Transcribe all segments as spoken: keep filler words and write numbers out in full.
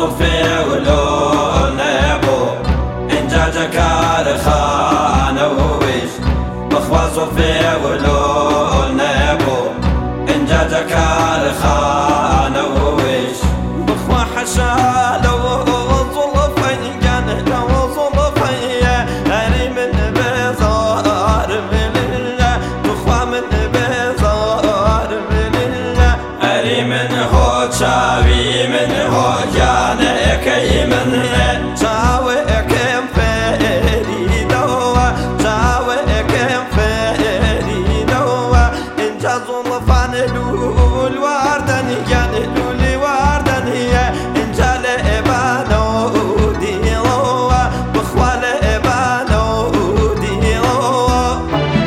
صوفي ولو نبو انجا جكار خانه ويش بخوا صوفي ولو نبو انجا جكار خانه ويش بخوا حشا لو ظلفي كان لو ظلفي هري من بزار بالله بخوا من بزار بالله هري من هو شاوي من هو جانك من شاوي كم فريدوا شاوي كم فريدوا إن جازوا فان لول واردن يعني لول واردن هي إن جال إبانو ديروا بخوال إبانو ديروا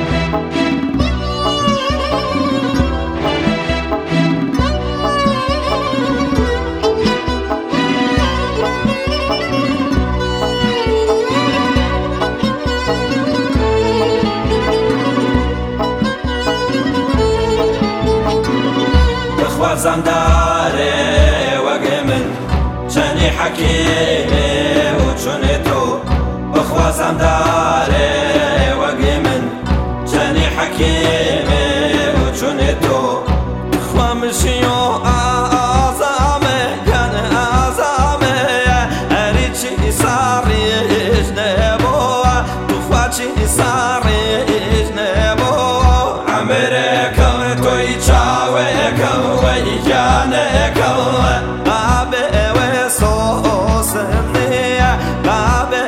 زنداري وقمن شني حكيمي وشنتو بخوا زنداري وقمن شني حكيمي وشنتو بخوا مشيو آزامي كان آزامي أريد صاري جنبو بخوا شي صاري جنبو أمريكا توي تشاويكا ويجانك بابي وسوسني بابي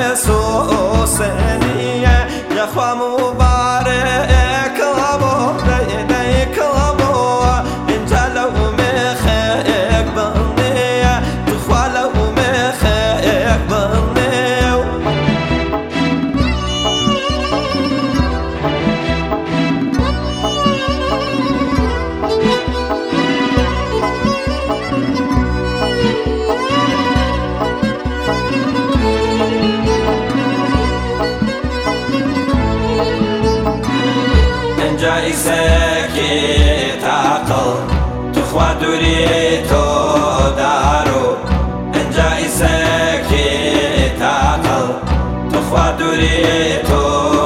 وسوسني يا خوا مبارك لابو بيديك لابو انت لو مخيك بني تخوا لو مخيك بني جايزك تعقل تخوى دوريتو دارو ان جايزك تعقل تخوى دوريتو